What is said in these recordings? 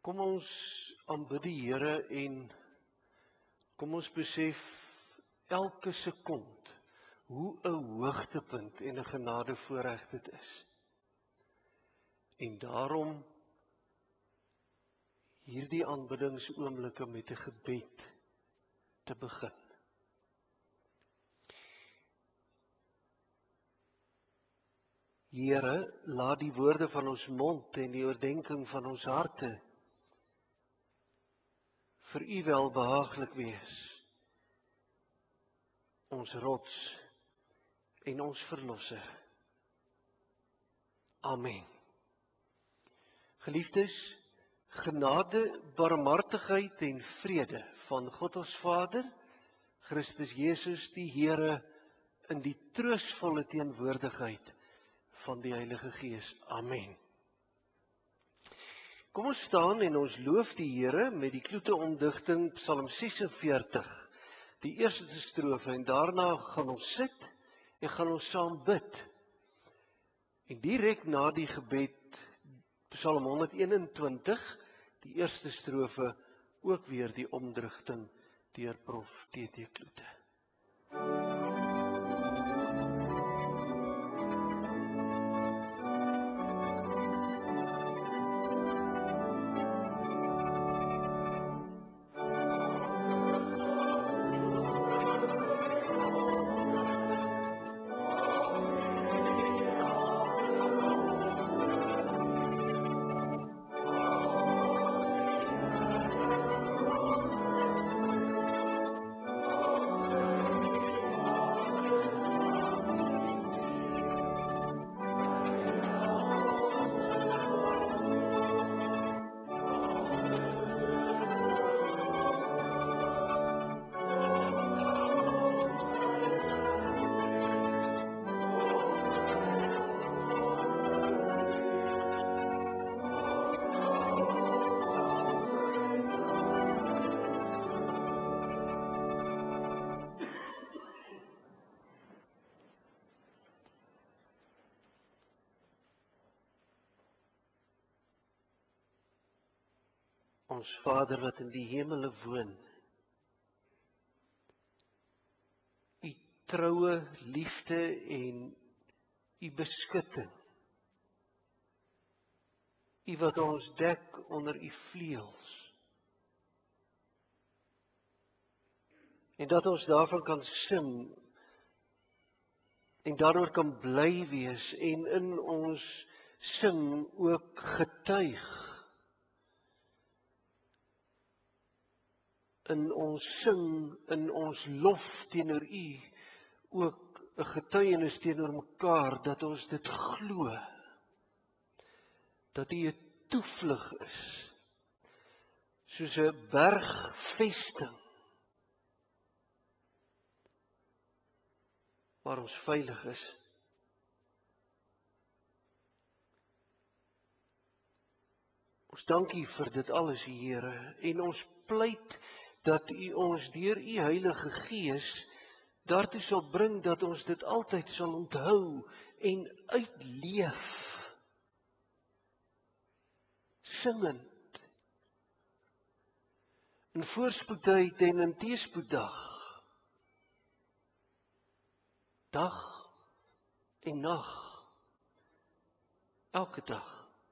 Kom ons aanbid die Here en kom ons besef elke sekond hoe 'n hoogtepunt en 'n genadevoorreg dit is. En daarom hierdie aanbiddingsoomblikke met 'n gebed te begin. Here, laat die woorde van ons mond en die oordeenking van ons harte vir U welbehaaglik wees, ons rots en ons verlosser. Amen. Geliefdes, genade, barmhartigheid en vrede van God ons Vader, Christus Jesus die Here, in die troostvolle teenwoordigheid van die Heilige Gees. Amen. Kom ons staan en ons loof die Here met die kloeteomdigting Psalm 46, die eerste strofe, en daarna gaan ons sit en gaan ons saam bid. En direk na die gebed Psalm 121, die eerste strofe, ook weer die omdigting deur Prof T.T. Kloete. Ons Vader wat in die hemele woon, U troue liefde en U beskutting, U wat ons dek onder U vleuels, en dat ons daarvan kan sing, en daaroor kan bly wees, en in ons sing ook getuig, in ons sing, in ons lof teenoor U, ook 'n getuienis teenoor mekaar, dat ons dit glo, dat U 'n toevlug is, soos 'n bergvesting, waar ons veilig is. Ons dank U vir dit alles, Here, en ons pleit dat U ons deur U Heilige Gees daartoe sal bring dat ons dit altyd sal onthou en uitleef, singend, in voorspoedtyd en in teëspoeddag, dag en nag, elke dag.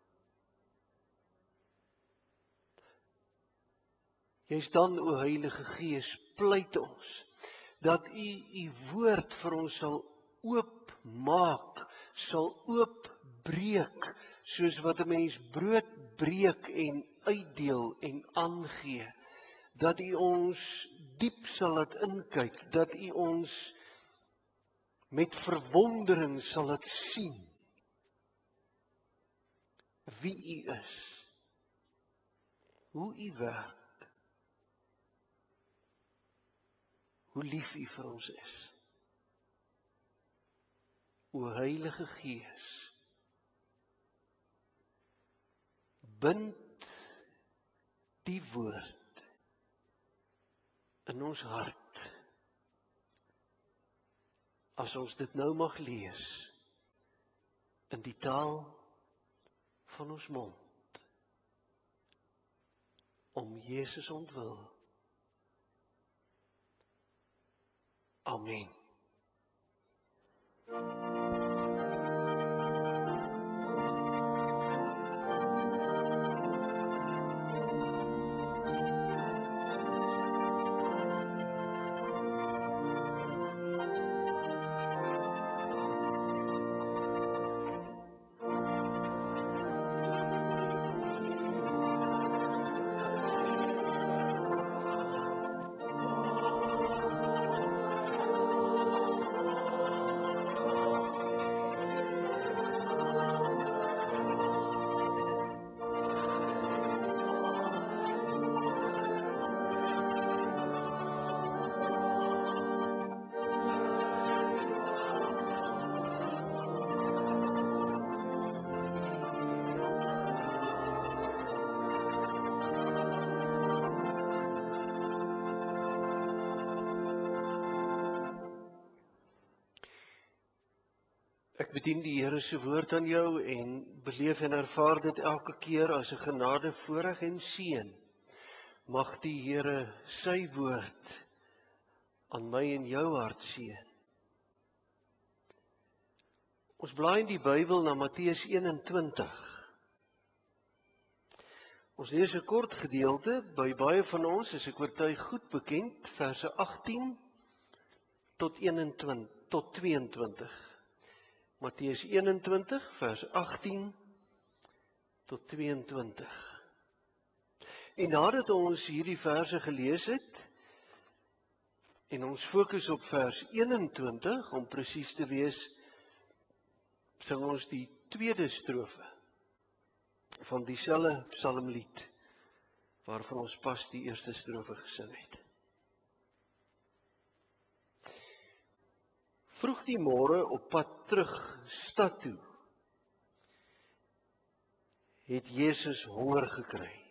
Jy's dan, o Heilige Gees, pleit ons, dat U U woord vir ons sal oopmaak, sal oopbreek, soos wat 'n mens brood breek en uitdeel en aangee, dat U ons diep sal laat inkyk, dat U ons met verwondering sal laat sien wie U is, hoe U werk, hoe lief U vir ons is. O Heilige Gees, bind die woord in ons hart, as ons dit nou mag lees, in die taal van ons mond. om Jesus ontwil. Amen. Ek bedien die Here se woord aan jou en beleef en ervaar dit elke keer as 'n genade, voorreg en seën. Mag die Here sy woord aan my en jou hart seën. Ons blaai in die Bybel na Matteus 21. Ons lees 'n kort gedeelte, by baie van ons is ek oortuig goed bekend, verse 18 tot 22. Matteus 21, vers 18 tot 22. En nadat ons hierdie verse gelees het, en ons fokus op vers 21, om presies te wees, sing ons die tweede strofe van dieselfde psalmlied, waarvan ons pas die eerste strofe gesing het. Vroeg die môre op pad terug stad toe, het Jesus honger gekry.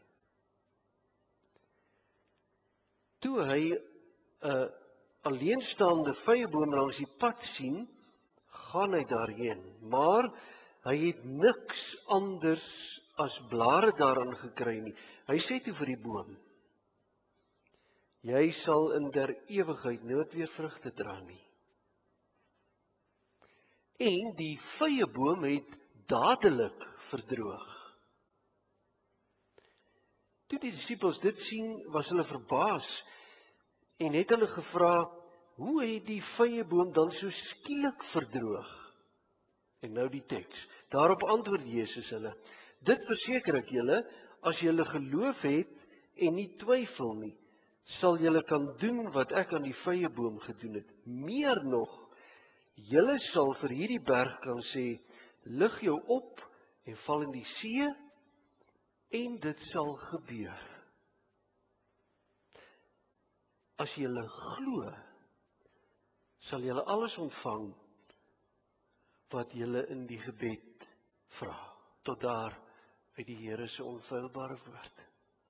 Toe hy 'n alleenstaande vyeboom langs die pad sien, gaan hy daarheen, maar hy het niks anders as blare daaraan gekry nie. Hy sê toe vir die boom: "Jy sal in der ewigheid nooit weer vrugte dra nie." En die vyeboom het dadelik verdroog. Toe die disippels dit sien, was hulle verbaas en het hulle gevra: "Hoe het die vyeboom dan so skielik verdroog?" En nou die teks. Daarop antwoord Jesus hulle: "Dit verseker ek julle, as julle geloof het en nie twyfel nie, sal julle kan doen wat ek aan die vyeboom gedoen het. Meer nog, julle sal vir hierdie berg kan sê: lig jou op en val in die see, en dit sal gebeur. As julle glo, sal julle alles ontvang wat julle in die gebed vra." Tot daar uit die Here se onfeilbare woord.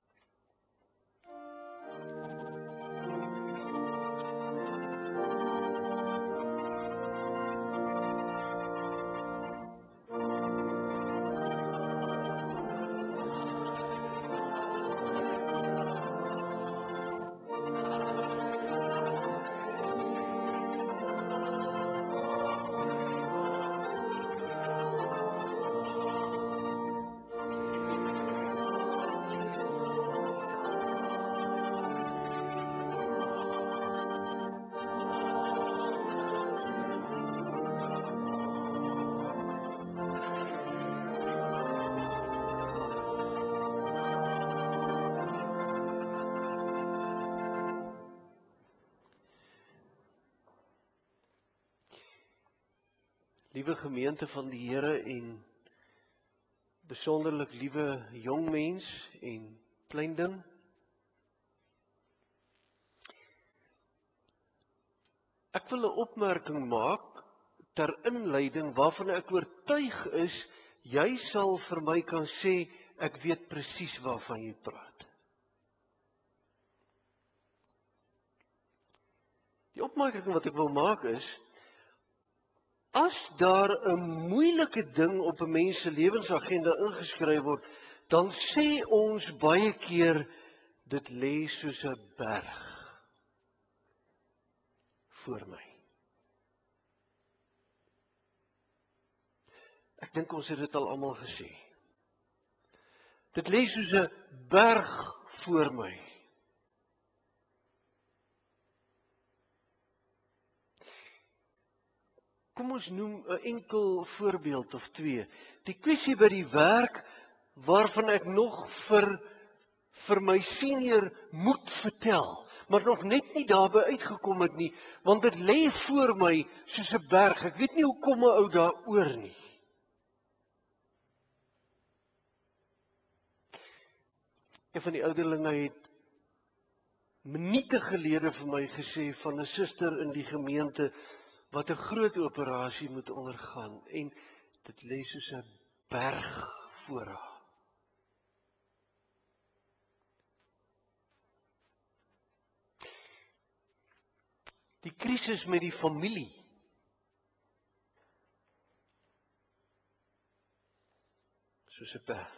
Liewe gemeente van die Here en besonderlik liewe jong mens en klein ding. Ek wil 'n opmerking maak ter inleiding waarvan ek oortuig is, jy sal vir my kan sê, ek weet presies waarvan jy praat. Die opmerking wat ek wil maak is, as daar 'n moeilike ding op 'n mens se lewensagenda ingeskryf word, dan sê ons baie keer, dit lê soos 'n berg voor my. Ek dink ons het dit al almal gesê. Dit lê soos 'n berg voor my. Kom ons noem 'n enkel voorbeeld of twee. Die kwessie by die werk waarvan ek nog vir my senior moet vertel, maar nog net nie daarby uitgekom het nie, want dit lê voor my soos 'n berg. Ek weet nie hoe kom 'n ou daaroor nie. Een van die ouderlinge het minute gelede vir my gesê van 'n suster in die gemeente wat 'n groot operasie moet ondergaan en dit lê soos 'n berg voor haar. Die krisis met die familie. Soos 'n berg.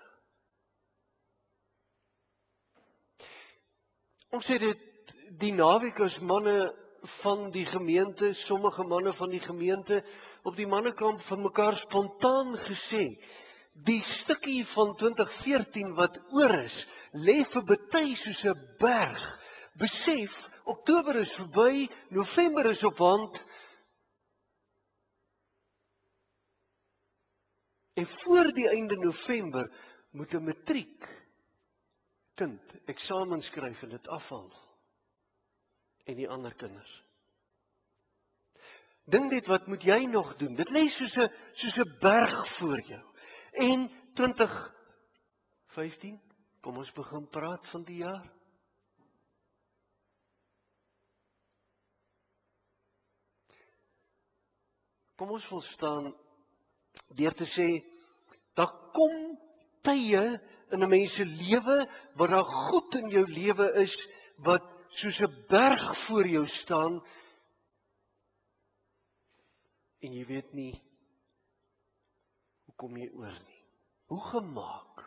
Ons sê dit die naweek as manne van die gemeente, sommige manne van die gemeente op die mannekamp van mekaar spontaan gesê, die stukkie van 2014 wat oor is, lê vir party soos 'n berg. Besef, Oktober is verby, November is op hand. En voor die einde November moet 'n matriek kind eksamen skryf en dit afhandel. En die ander kinders. Dink dit, wat moet jy nog doen? Dit lê soos 'n berg voor jou. En 2015, kom ons begin praat van die jaar. Kom ons volstaan deur te sê, daar kom tye in 'n mens se lewe waar daar goed in jou lewe is wat soos 'n berg voor jou staan en jy weet nie hoe kom jy oor nie. Hoe gemaak?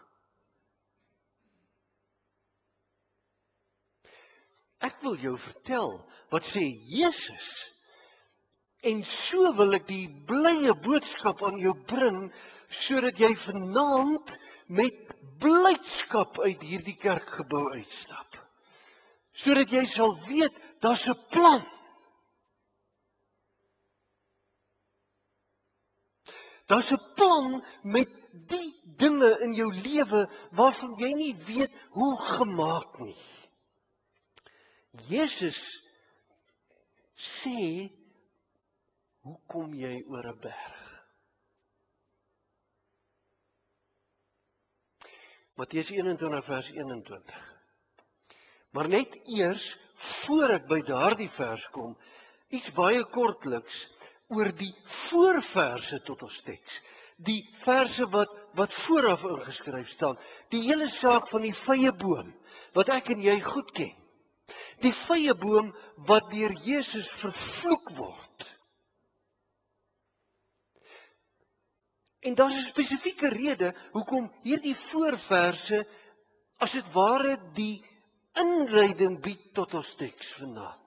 Ek wil jou vertel wat sê Jesus. En so wil ek die blye boodskap aan jou bring sodat jy vanaand met blydskap uit hierdie kerkgebou uitstap. Sodat jy sal weet, daar's 'n plan. Daar's 'n plan met die dinge in jou lewe waarvan jy nie weet hoe gemaak nie. Jesus sê, hoe kom jy oor 'n berg? Matteus 21 vers 21. Maar net eers, voor ek by daardie vers kom, iets baie kortliks oor die voorverse tot ons teks. Die verse wat vooraf ingeskryf staan. Die hele saak van die vyeboom, wat ek en jy goed ken. Die vyeboom wat deur Jesus vervloek word. En daar's 'n spesifieke rede hoekom hierdie voorverse as dit ware die inleiding bied tot ons teks vanaand.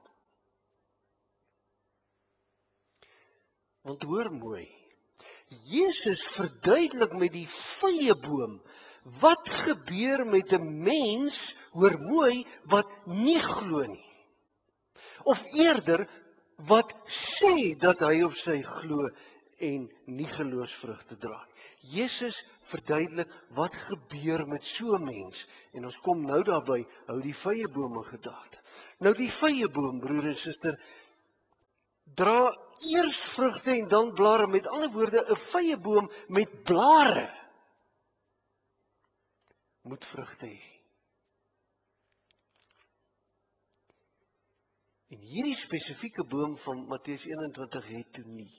Want hoor mooi, Jesus verduidelik met die vyeboom wat gebeur met 'n mens, hoor mooi, wat nie glo nie. Of eerder wat sê dat hy of sy glo en nie geloofsvrugte dra nie. Jesus verduidelik wat gebeur met so 'n mens en ons kom nou daarby, hou die vyeboom in gedagte. Nou die vyeboom, broer en suster, dra eers vrugte en dan blare. Met ander woorde, 'n vyeboom met blare moet vrugte hê. En hierdie spesifieke boom van Matteus 21 het toe nie.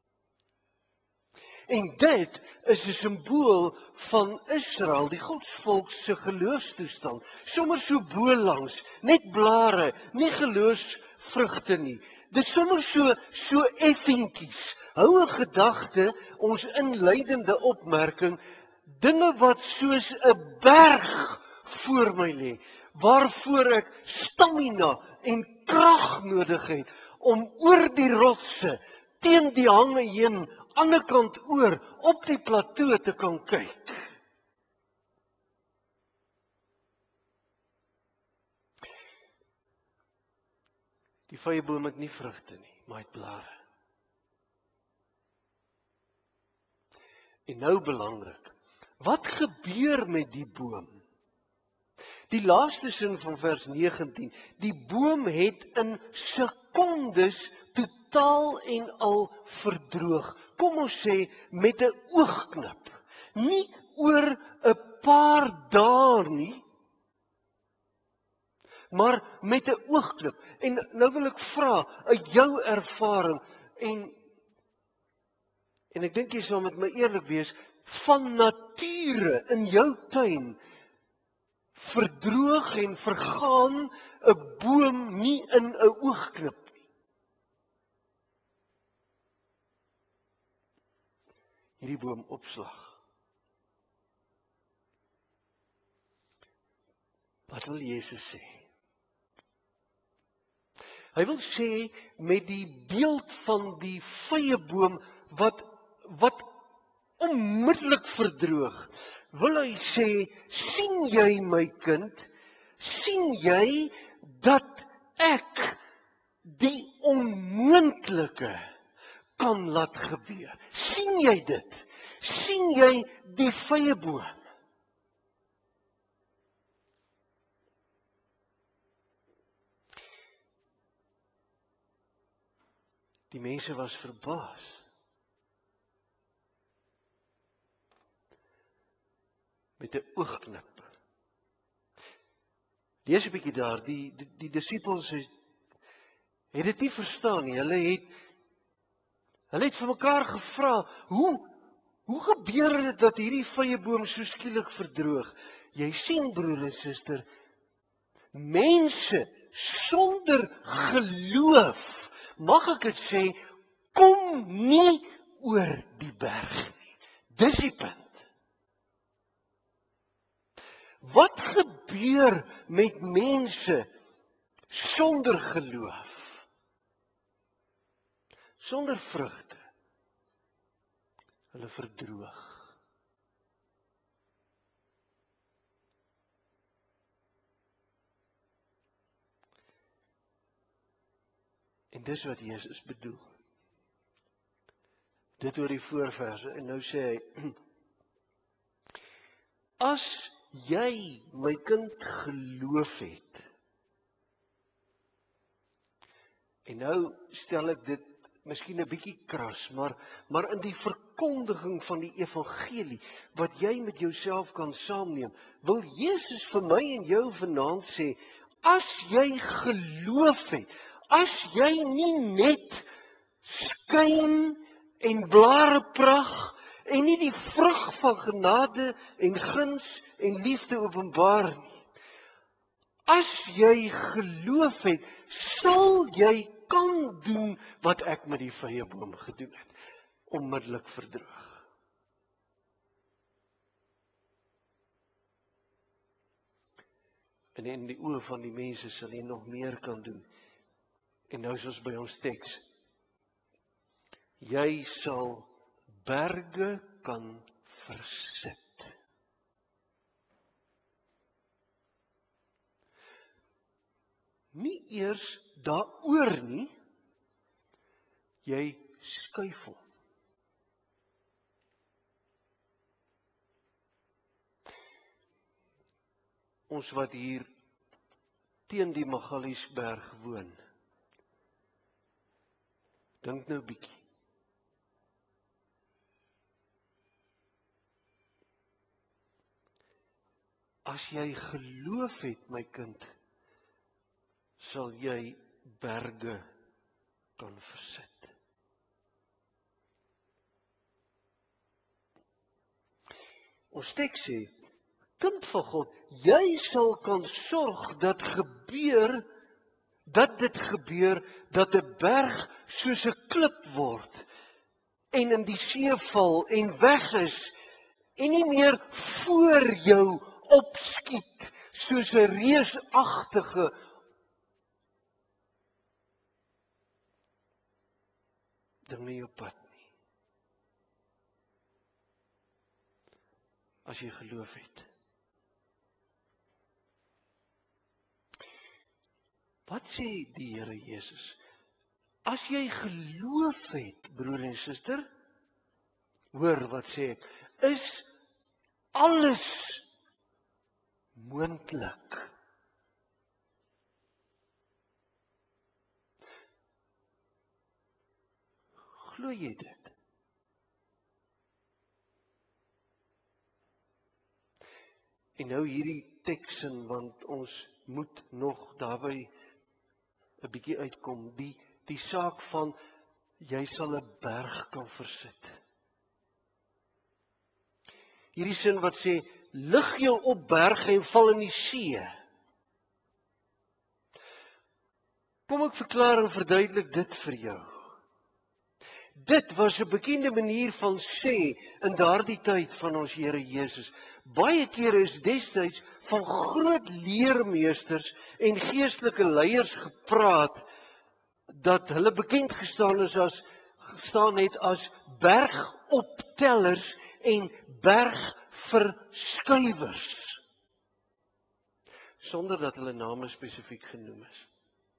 En dit is 'n simbool van Israel, die godsvolk se geloofstoestand. Sommer so bo langs, net blare, nie geloofsvrugte nie. Dis sommer so effentjies. Hou 'n gedagte, ons inleidende opmerking, dinge wat soos 'n berg voor my lê, waarvoor ek stamina en krag nodig het om oor die rotse, teen die hange heen, ander kant oor, op die plateau te kan kyk. Die vyeboom het nie vrugte nie, maar het blare. En nou belangrik, wat gebeur met die boom? Die laaste sin van vers 19, die boom het in sekondes totaal en al verdroog. Kom ons sê, met 'n oogknip. Nie oor 'n paar dae nie, maar met 'n oogklip. En nou wil ek vra uit jou ervaring en ek dink jy sal met my eerlik wees, van nature in jou tuin verdroog en vergaan 'n boom nie in 'n oogklip nie. Hierdie boom opslag. Wat wil Jesus sê? Hy wil sê met die beeld van die vyeboom wat onmiddellik verdroog, wil hy sê, sien jy my kind, sien jy dat ek die onmoontlike kan laat gebeur? Sien jy dit? Sien jy die vyeboom? Die mense was verbaas. Met 'n oogknip. Lees 'n bietjie daar, die disippels het dit nie verstaan nie. Hulle het vir mekaar gevra, hoe gebeur dit dat hierdie vyeboom so skielik verdroog? Jy sien broer en suster, mense sonder geloof, mag ek dit sê, kom nie oor die berg nie. Dis die punt. Wat gebeur met mense sonder geloof? Sonder vrugte? Hulle verdroog. En dis wat Jesus bedoel. Dit oor die voorverse. En nou sê hy, as jy, my kind, geloof het. En nou stel ek dit miskien 'n bietjie kras, maar in die verkondiging van die evangelie, wat jy met jouself kan saamneem, wil Jesus vir my en jou vanaand sê, as jy geloof het, as jy nie net skyn en blare pragt, en nie die vrug van genade en guns en liefde openbaar nie. As jy geloof het, sal jy kan doen wat ek met die vyeboom gedoen het. Onmiddellik verdroog. En in die oë van die mense sal jy nog meer kan doen. En nou is ons by ons teks. Jy sal berge kan versit. Nie eers daaroor nie, jy skuif hom. Ons wat hier teen die Magaliesberg woon, dink nou bietjie. As jy geloof het, my kind, sal jy berge kan versit. Ons teks sê, kind van God, jy sal kan sorg dat dit gebeur, dat 'n berg soos 'n klip word, en in die see val, en weg is, en nie meer voor jou opskiet, soos 'n reusagtige ding in jou pad nie. As jy geloof het. Wat sê die Here Jesus? As jy geloof het, broer en suster, hoor wat sê ek, is alles moontlik. Glo jy dit? En nou hierdie teksin, want ons moet nog daarby 'n bietjie uitkom, die saak van jy sal 'n berg kan versit. Hierdie sin wat sê, lig jou op berge en val in die see. Kom ek verklaar en verduidelik dit vir jou. Dit was 'n bekende manier van sê in daardie tyd van ons Here Jesus. Baie kere is destyds van groot leermeesters en geestelike leiers gepraat dat hulle bekend staan het as bergoptellers en bergverskuiwers, sonder dat hulle name spesifiek genoem is.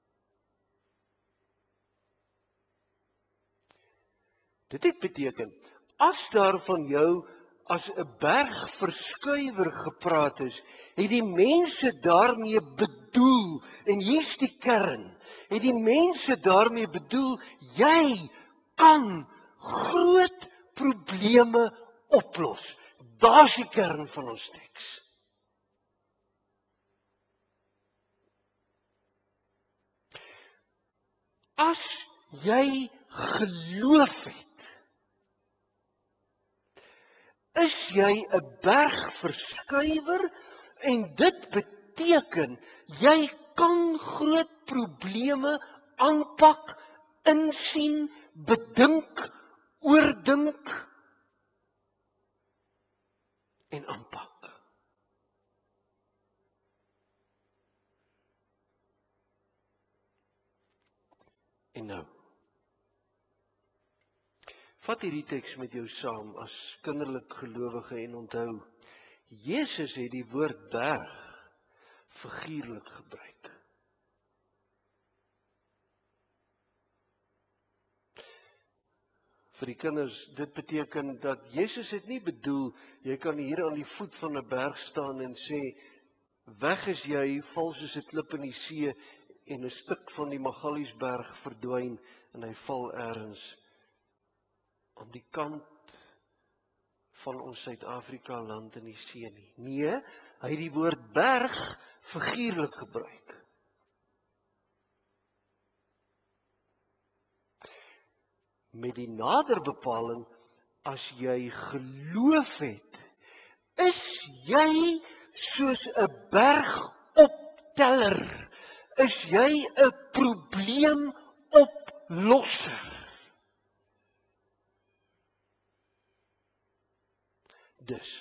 Dit het beteken, as daar van jou as 'n bergverskuiwer gepraat is, het die mense daarmee bedoel, en hier's die kern, het die mense daarmee bedoel, jy kan groot probleme oplos. Daar's die kern van ons teks. As jy geloof het, is jy 'n bergverskuiwer en dit beteken jy kan groot probleme aanpak, insien, bedink, oordink en aanpak. En nou, vat hierdie teks met jou saam as kinderlik gelowige en onthou, Jesus het die woord berg figuurlik gebruik. Vir die kinders, dit beteken dat Jesus het nie bedoel, jy kan hier aan die voet van 'n berg staan en sê, weg is jy, val soos 'n klip in die see en 'n stuk van die Magaliesberg verdwyn en hy val ergens aan die kant van ons Suid-Afrika land in die see nie. Nee, hy het die woord berg figuurlik gebruik. Met die nader bepaling, as jy geloof het, is jy soos 'n bergopteller, is jy 'n probleemoplosser. Dus,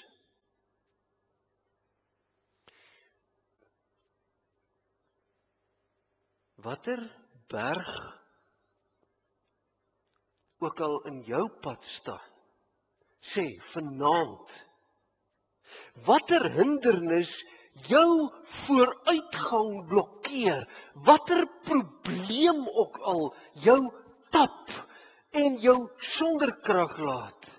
watter berg ook al in jou pad staan, sê vanaand, watter hindernis jou vooruitgang blokkeer, watter probleem ook al jou tap en jou sonder krag laat,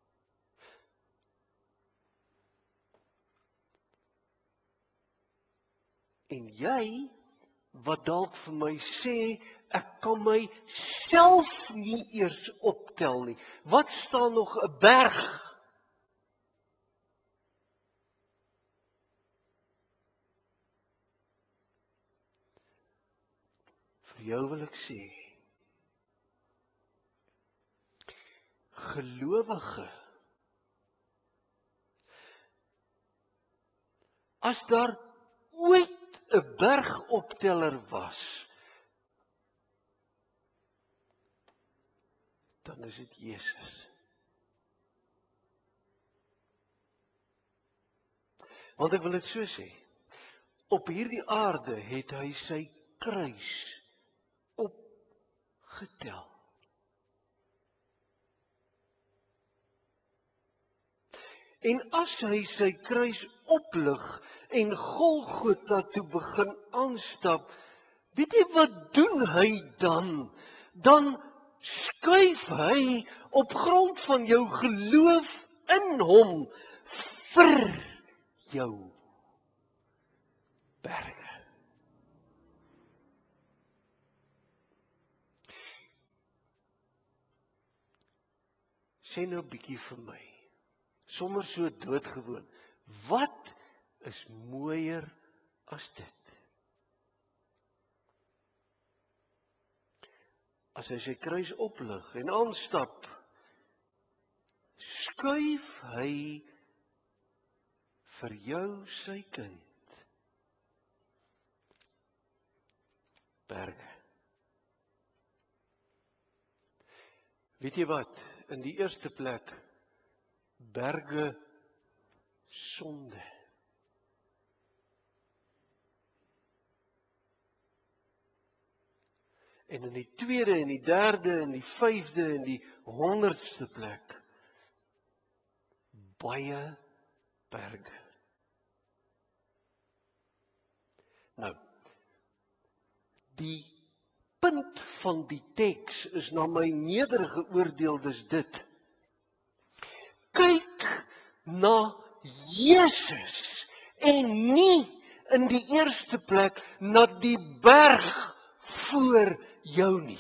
en jy wat dalk vir my sê, ek kan myself nie eers optel nie. Wat staan nog 'n berg? Vir jou wil ek sê, gelowige, as daar ooit 'n bergopteller was, dan is dit Jesus. Want ek wil dit so sê, Op hierdie aarde het hy sy kruis opgetel. En as hy sy kruis oplig en Golgotha toe begin aanstap, weet jy wat doen hy dan? Dan skuif hy op grond van jou geloof in hom vir jou berge. Sê nou 'n bietjie vir my, sommer so doodgewoon, wat is mooier as dit? As hy sy kruis oplig en aanstap, skuif hy vir jou sy kind berge. Weet jy wat? In die eerste plek, berge sonde. En in die tweede en die derde en die vyfde en die 100ste plek, baie berge. Nou, die punt van die teks is na my nederige oordeel dus dit. Kyk na Jesus en nie in die eerste plek na die berg voor jou nie.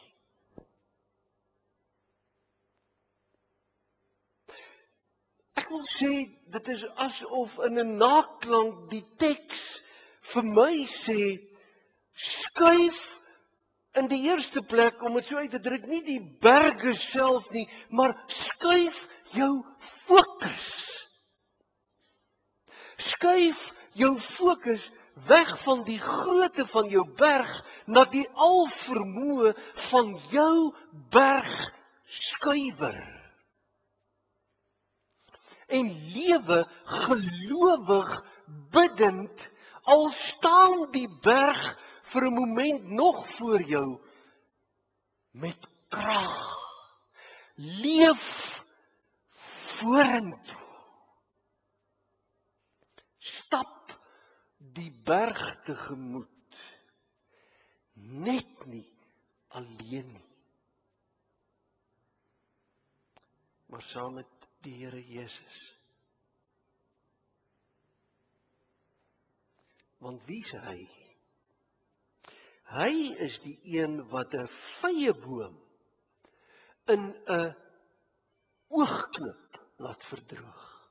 Ek wil sê, dit is asof in 'n naklank die teks vir my sê, skuif in die eerste plek, om dit so uit te druk, nie die berge self nie, maar skuif jou fokus. Skuif jou fokus weg van die grootte van jou berg na die alvermoë van jou bergskuiwer. En lewe gelowig bidtend, al staan die berg vir 'n oomblik nog voor jou met krag. Leef vorentoe. Stap die berg tegemoet. Net nie alleen nie, maar saam met die Here Jesus. Want wie is hy? Hy is die een wat 'n vyeboom in 'n oogknip laat verdroog.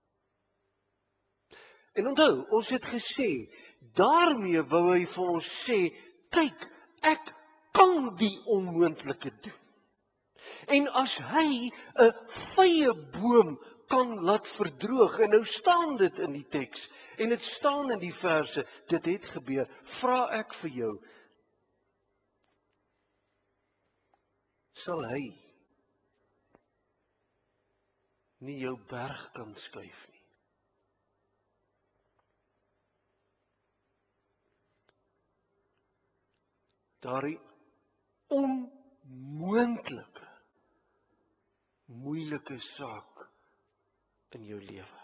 En onthou, ons het gesê, daarmee wou hy vir ons sê, kyk, ek kan die onmoontlike doen. En as hy 'n vyeboom kan laat verdroog, en nou staan dit in die teks, en dit staan in die verse, dit het gebeur, vra ek vir jou, sal hy nie jou berg kan skuif nie? Daardie onmoontlike, moeilike saak in jou lewe.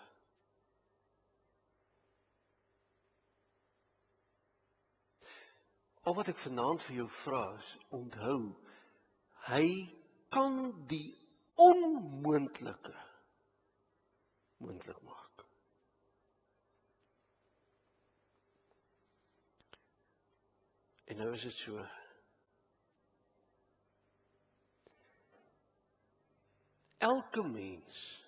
Al wat ek vanaand vir jou vra is, onthou, hy kan die onmoontlike moontlik maak. En nou is dit so. Elke mens,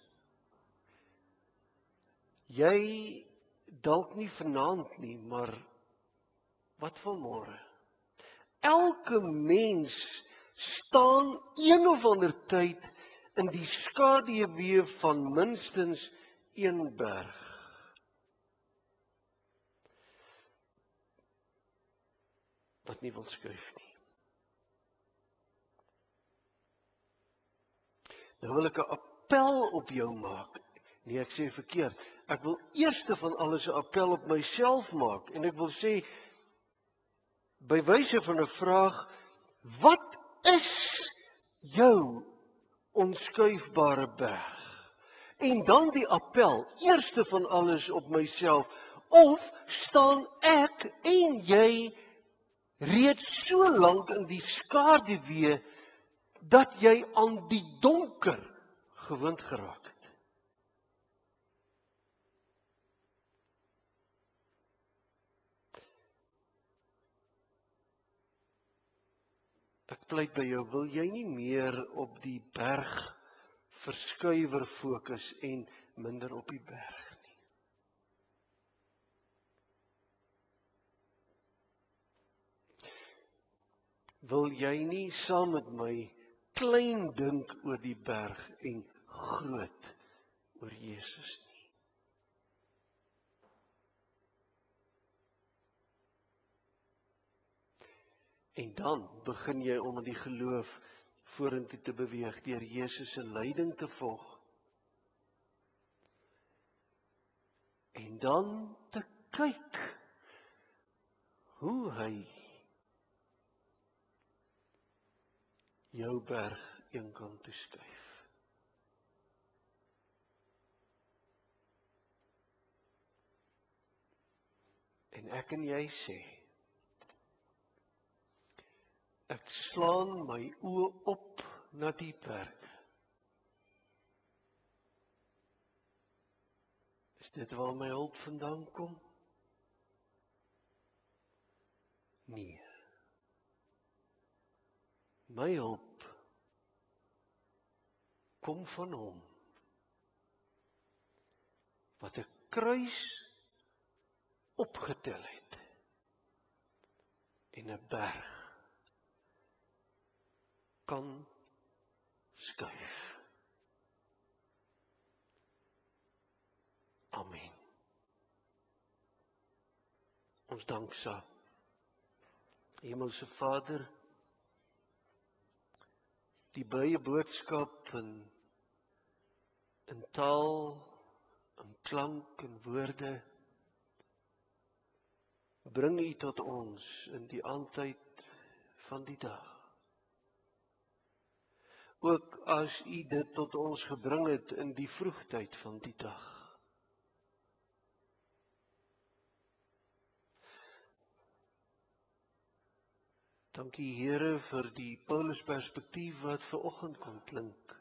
jy dalk nie vanaand nie, maar wat van môre? Elke mens staan een of ander tyd in die skaduwee van minstens een berg. Wat nie wil skuif nie. Nou wil ek 'n appel op jou maak. Nee, ek sê verkeerd. Ek wil eerste van alles 'n appel op myself maak en ek wil sê by wyse van 'n vraag, wat is jou onskuifbare berg? En dan die appel, eerste van alles op myself, of staan ek en jy reeds so lank in die skaduwee dat jy aan die donker gewoond geraak het? Ek pleit by jou, wil jy nie meer op die bergverskuiwer fokus en minder op die berg nie? Wil jy nie saam met my klein dink oor die berg en groot oor Jesus nie? En dan begin jy om in die geloof vorentoe te beweeg deur Jesus se lyding te volg. En dan te kyk hoe hy jou berg eenkant toe skuif. En ek en jy sê, ek slaan my oë op na die berge. Is dit waar my hulp vandaan kom? Nee. My hulp kom van hom wat 'n kruis opgetel het en 'n berg kan skuif. Amen. Ons dank saam. Hemelse Vader, die blye boodskap in taal, in klank en woorde, bring U tot ons in die aandtyd van die dag. Ook as U dit tot ons gebring het in die vroegtyd van die dag. Dankie Here vir die Paulus perspektief wat vanoggend kon klink.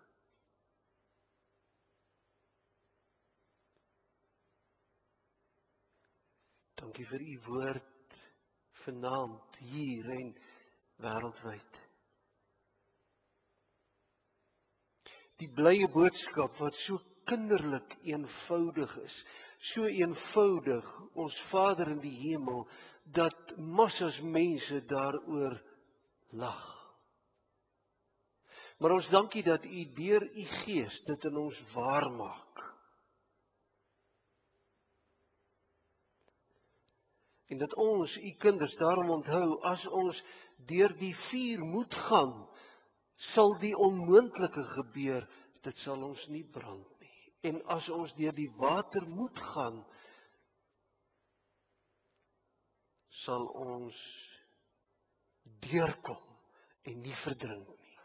Dankie vir U woord vanaand hier en wêreldwyd. Die blye boodskap wat so kinderlik eenvoudig is, so eenvoudig, ons Vader in die hemel, dat massas mense daaroor lag. Maar ons dankie dat U deur U Gees dit in ons waar maak. En dat ons, U kinders, daarom onthou, as ons deur die vuur moet gaan, sal die onmoontlike gebeur, dit sal ons nie brand nie. En as ons deur die water moet gaan, sal ons deurkom en nie verdrink nie.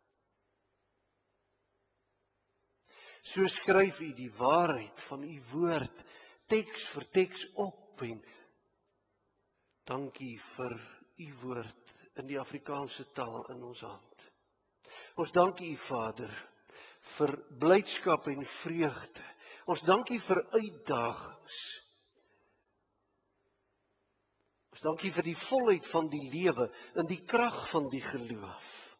So skryf U die waarheid van U woord, teks vir teks op, en dankie vir U woord in die Afrikaanse taal in ons hand. Ons dank U, Vader, vir blydskap en vreugde. Ons dank U vir uitdagings. Ons dank U vir die volheid van die lewe en die krag van die geloof.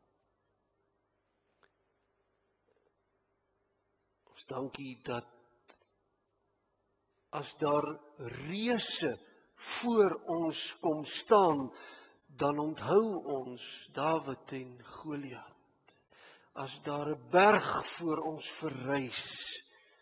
Ons dank U dat as daar reuse voor ons kom staan, dan onthou ons Dawid en Goliat. As daar 'n berg voor ons verrys,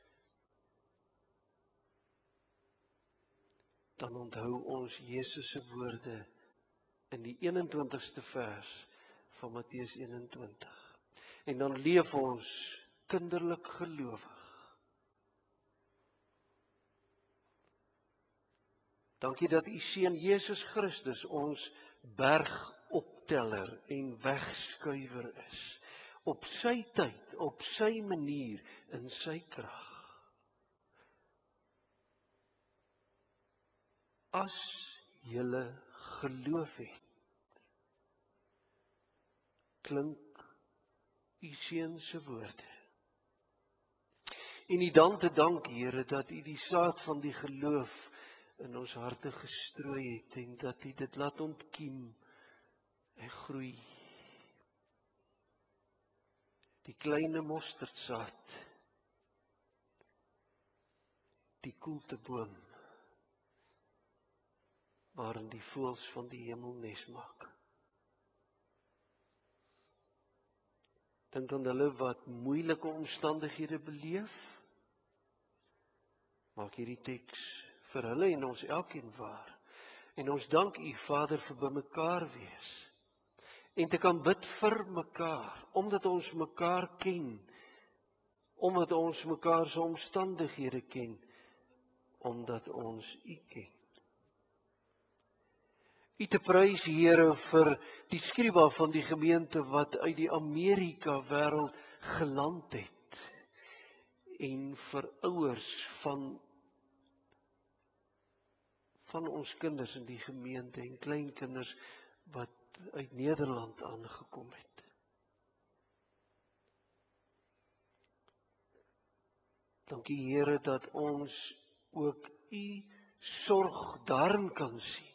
dan onthou ons Jesus se woorde in die 21ste vers van Matteus 21. En dan leef ons kinderlik gelowig. Dankie dat U Seun Jesus Christus ons bergopteller en wegskuiwer is. Op sy tyd, op sy manier, in sy krag. As julle geloof het, klink U Seun se woorde. En U dan te dank, Here, dat U die saad van die geloof in ons harte gestrooi het en dat U dit laat ontkiem en groei. Die kleine mosterdsaad, die koelteboom, waarin die voëls van die hemel nes maak. Dink aan hulle wat moeilike omstandighede beleef, maak hierdie teks vir hulle en ons elkeen waar. En ons dank U, Vader, vir bymekaar wees. En te kan bid vir mekaar, omdat ons mekaar ken, omdat ons mekaar se omstandighede ken, omdat ons U ken. U te prys, Here, vir die skrywer van die gemeente wat uit die Amerika wêreld geland het, en vir ouers van ons kinders in die gemeente en kleinkinders wat uit Nederland aangekom het. Dankie, Here, dat ons ook U sorg daarin kan sien.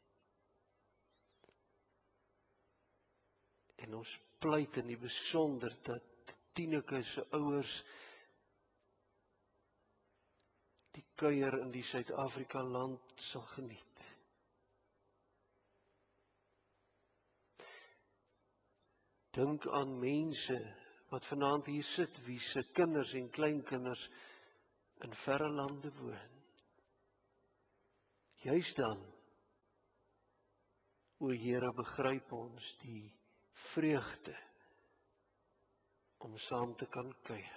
En ons pleit in die besonder dat Tineke se ouers die kuier in die Suid-Afrika land sal geniet. Dink aan mense wat vanaand hier sit, wie se kinders en kleinkinders in verre lande woon. Juist dan, o Here, begryp ons die vreugde om saam te kan kuier.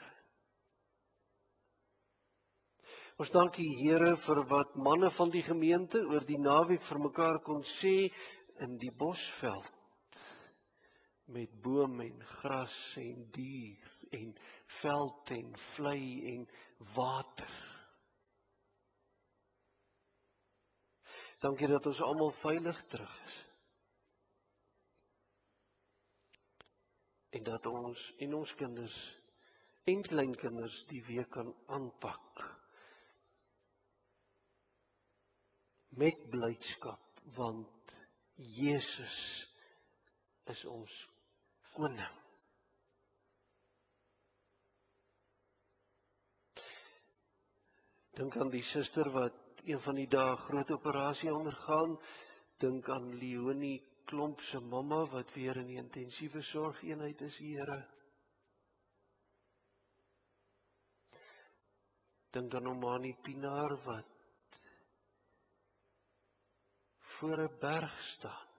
Ons dank U, Here, vir wat manne van die gemeente oor die naweek vir mekaar kon sê in die bosveld, met boom en gras en dier en veld en vlei en water. Dankie dat ons almal veilig terug is. En dat ons en ons kinders en kleinkinders die week kan aanpak met blydskap, want Jesus is ons koning. Dink aan die suster wat een van die dae groot operasie ondergaan. Dink aan Leonie Klomp se mamma wat weer in die intensiewe sorgeenheid is, Here. Dink aan Omani Pinaar wat voor 'n berg staan,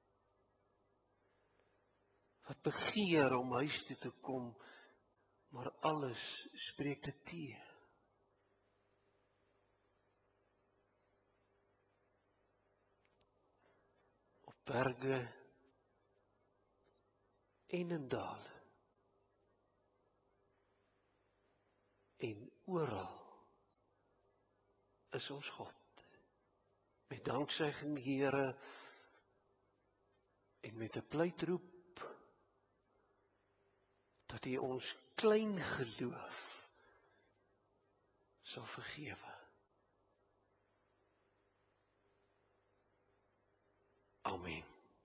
wat begeer om huis toe te kom, maar alles spreek dit teë. Op berge en in dale en oral is ons God. Met danksegging, Here, en met 'n pleitroep dat U ons klein geloof sal vergewe. Amen.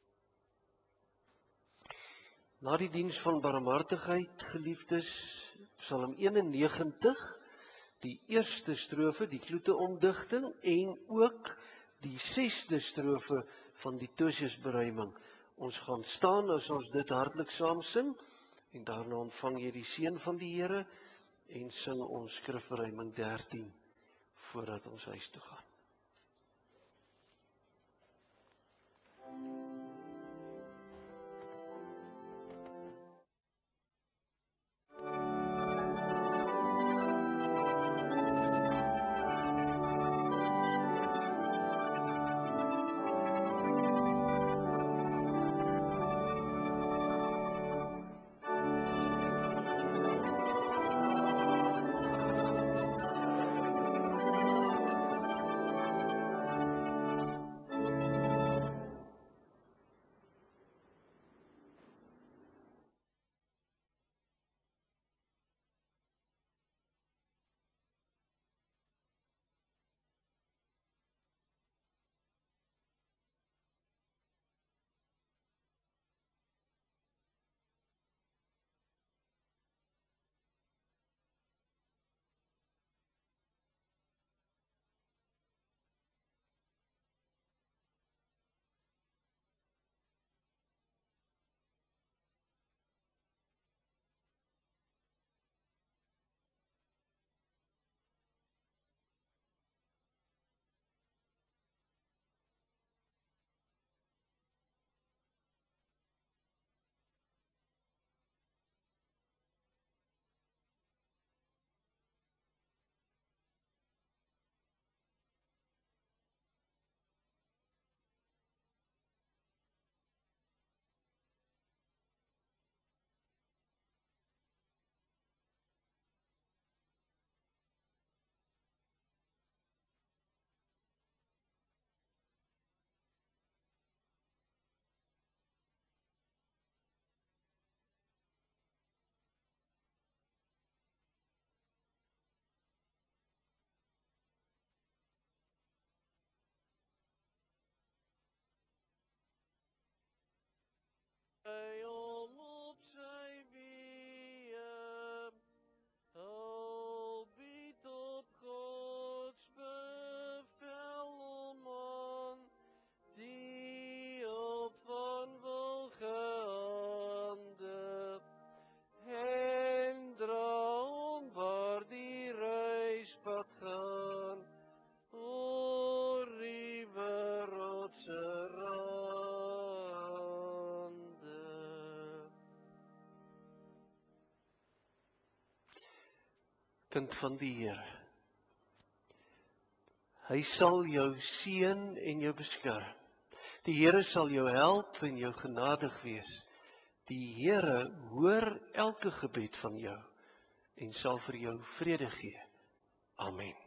Na die diens van barmhartigheid, geliefdes, Psalm 91, die eerste strofe, die kloeteomdigting, en ook die 6de strofe van die Tosiusberuiming. Ons gaan staan as ons dit hartlik saam sing, en daarna ontvang jy die seën van die Here, en sing ons skrifberuiming 13, voordat ons huis toe gaan. kind van die Here. Hy sal jou seën en jou beskerm. Die Here sal jou help en jou genadig wees. Die Here hoor elke gebed van jou en sal vir jou vrede gee. Amen.